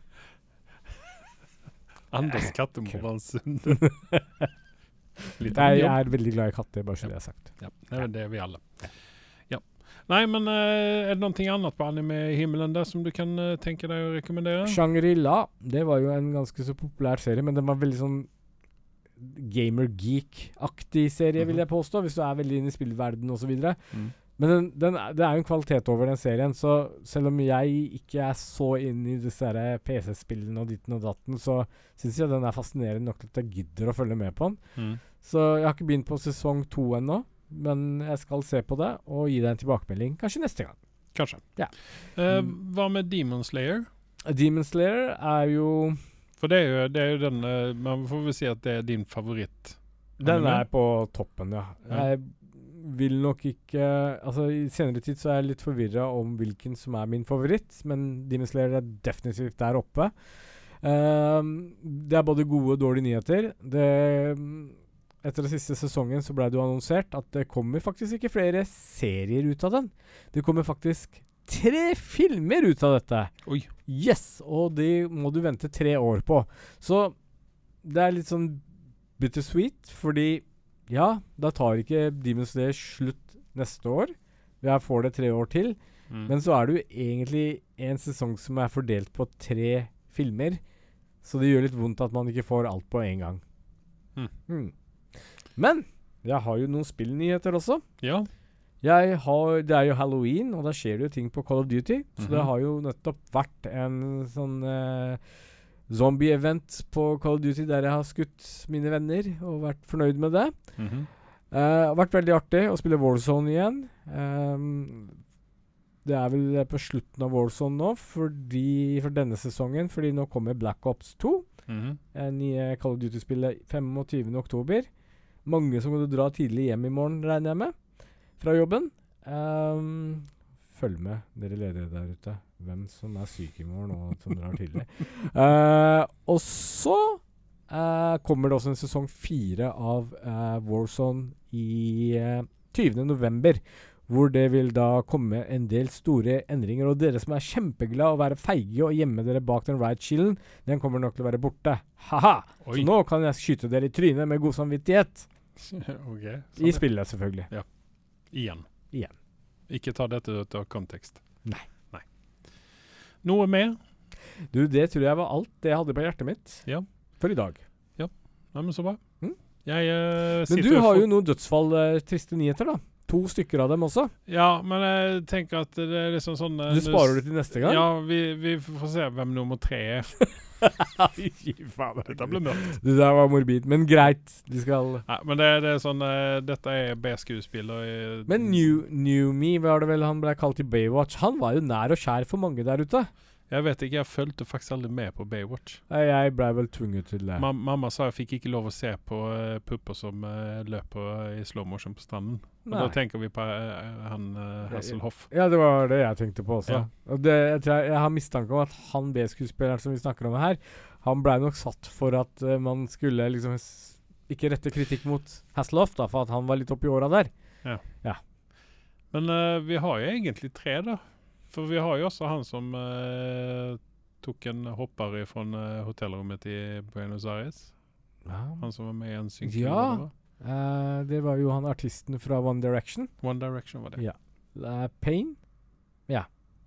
Anders kattemorens Litt Jeg jobb. er veldig glad i katter, bare så det er sagt. Ja, det er vel det vi alle. Ja. Nei, men eh, er det noe annet på anime-himmelen der som du kan eh, tenke deg å rekommendere? Shangri-La, det var jo en ganske så populær serie, men den var veldig sånn gamer-geek-aktig serie, vil Mhm. jeg påstå, hvis du er veldig inne i spillverden og så videre. Mm. Men den, den er, det er jo en kvalitet over den serien, så selv om jeg ikke er så inne i disse her P C-spillene og ditten og datten, så syns jeg den er fascinerende nok til at jeg gidder å følge med på den. Mm. Så jeg har ikke begynt på sesong to ennå, men jeg skal se på det og gi deg en tilbakemelding kanskje neste gang. Kanskje. Ja. Eh, Mm. hva med Demon Slayer? Demon Slayer er jo For det er jo, det er jo den eh, man får vel si at det er din favoritt. Den Anime? er på toppen, ja. Ja. Jeg vil nok ikke Altså, i senere tid så er jeg litt forvirra om hvilken som er min favoritt, men Demon Slayer er definitivt der oppe. Ehm, det er både gode og dårlige nyheter. Det Etter den siste sesongen så ble det jo annonsert at det kommer faktisk ikke flere serier ut av den. Det kommer faktisk tre filmer ut av dette. Oi. Yes! Og de må du vente tre år på. Så det er litt sånn bittersweet, fordi ja, da tar ikke Demon Slayer slutt neste år. Jeg får det tre år til. Mm. Men så er det jo egentlig en sesong som er fordelt på tre filmer. Så det gjør litt vondt at man ikke får alt på en gang. Mm. Hmm. Men jeg har jo noen spillnyheter også. Ja. Jeg har, det er jo Halloween, og da skjer det jo ting på Call of Duty. Så det Mhm. har jo nettopp vært en sånn eh, zombie-event på Call of Duty der jeg har skutt mine venner og vært fornøyd med det. Mhm. Det har vært veldig artig å spille Warzone igjen. Ehm, det er vel på slutten av Warzone nå fordi, for denne sesongen, fordi nå kommer Black Ops to. Mhm. eh, Nye Call of Duty-spillet tjuefem oktober. Mange som må dra tidlig hjem i morgen, regner jeg med, fra jobben. Ehm, følg med, dere ledige der ute. Hvem som er syk i morgen og som drar tidlig. Eh, og så eh, kommer det også en sesong fire av eh, Warzone i eh, tyvende november. Hvor det vil da komme en del store endringer. Og dere som er kjempeglade å være feige og gjemme dere bak den riot-shielden, den kommer nok til å være borte. Haha! Oi. Så nå kan jeg skyte dere i trynet med god samvittighet. Ok. I Sånn. spillet, selvfølgelig. Igjen. Igjen. Ikke ta dette ut av kontekst. Nei. Nei. Noe mer? Du, det tror jeg var alt det jeg hadde på hjertet mitt Ja. for i dag. Ja, men så bra. Mm. Jeg uh, Men sitter du og har får- jo noen dødsfall, eh, triste nyheter, da. To stykker av dem også. Ja, men jeg tenker at det er liksom sånn... eh, Du sparer det til neste gang? Ja, vi, vi får se hvem nummer tre er. Fy faen. Dette blir mørkt. Det der var morbid. Men greit. De skal Nei, men det, det er sånn... eh, dette er B-skuespiller. i- Men New, New Me, var det vel han ble kalt i Baywatch? Han var jo nær og skjær for mange der ute. Jeg vet ikke, jeg følte faktisk aldri med på Baywatch. Nei, Jeg ble vel tvunget til det. Ma mamma sa jeg fikk ikke lov å se på uh, pupper som uh, løper i slow motion på stranden. Og Nei. da tenker vi på uh, han uh, Hasselhoff. Ja, det var det jeg tenkte på også. Ja. Og det, jeg, tror jeg, jeg har mistanke om at han B-skuespilleren som vi snakker om her, han ble nok satt for at uh, man skulle liksom s ikke rette kritikk mot Hasselhoff, da, for at han var litt oppi åra der. Men uh, vi har jo egentlig tre da. For vi har jo også han som uh, tok en hopper fra uh, hotellrommet i Buenos Aires. Ja. Han som var med i en synkel. Ja. eller hva? Eh, det var jo han artisten fra One Direction. One Direction var det. Ja. Uh, Payne? Ja,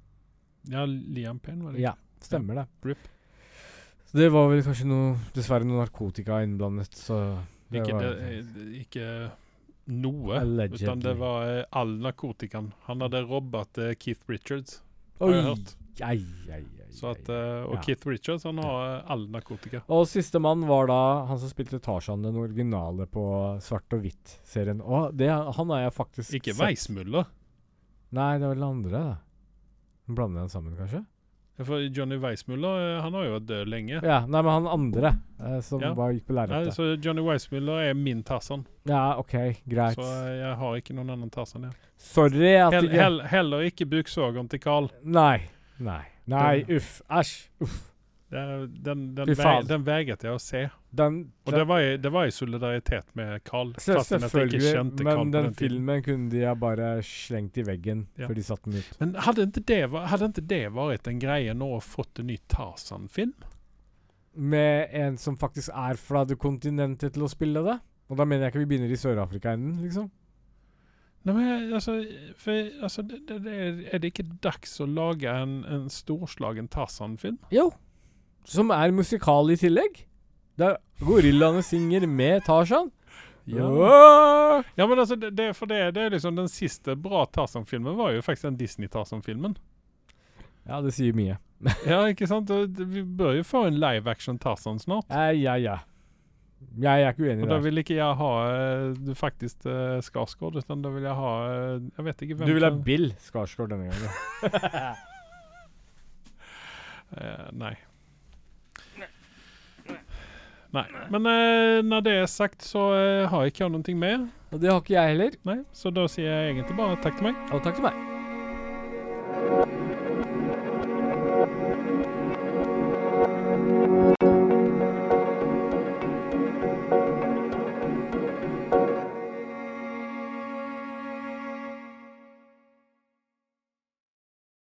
Liam Payne var det. Ja, stemmer det. Rip. Så det var vel kanskje noe, dessverre noe narkotika innblandet, så det Ikke, var det, eh, ikke noe, Allegedly. utan det var eh, all narkotikan. Han hadde robbet eh, Keith Richards, har jeg Oi, hørt. ei, ei, ei, Så at, ei. eh, og Ja. Keith Richards, han har eh, all narkotika. Og siste mann var da han som spilte Tarzan, den originale på svart og hvitt-serien. Og det, han har jeg faktisk Ikke sett. Weissmuller. Nei, det var den andre, da. Blander den sammen, kanskje? For Johnny Weissmuller, eh, han har jo vært død lenge. Ja, nei, men han andre eh, som Ja. bare gikk på Nei, lerretet. så Johnny Weissmuller er min Tarzan. Ja, OK, greit. Så eh, jeg har ikke noen annen Tarzan. Ja. Sorry at Hell, ikke hell, heller ikke buksågeren til Carl. Nei. Nei. Nei, Den- uff. Æsj. Uff. Det er- Den, den, Fy vei, faen. den veget jeg å se. Den, Og den det var, i, det var i solidaritet med Carl. Se- fastän at jeg ikke Selvfølgelig, kjente Carl men på den den tiden. filmen kunne de ha bare slengt i veggen Ja. før de satte den ut. Men hadde ikke det, va- hadde ikke det vært en greie nå å fått en ny Tarzan-film? Med en som faktisk er fra det kontinentet til å spille det. Og da mener jeg ikke vi begynner i Sør-Afrika-enden, liksom. Nei, men altså, for, altså det, det, det er, er det ikke dags å lage en, en storslagen Tarzan-film? Jo. Som er musikal i tillegg. Der gorillaene synger med Tarzan. Åh! Ja, men altså, det, det, for det, det er liksom den siste bra Tarzan-filmen var jo faktisk den Disney-Tarzan-filmen. Ja, det sier mye. Ja, ikke sant? Og det- Vi bør jo få en live-action Tarzan snart. Ja, ja, ja. Jeg er ikke uenig Og da der. vil ikke jeg ha eh, du faktisk uh, Skarsgård, utan da vil jeg ha eh, Jeg vet ikke hvem Du vil ha som- Bill Skarsgård denne gangen. Eh, nei. Nei. Men eh, når det er sagt, så eh, har ikke jeg noe mer. Og det har ikke jeg heller. Nei, så da sier jeg egentlig bare takk til meg. Og takk til meg.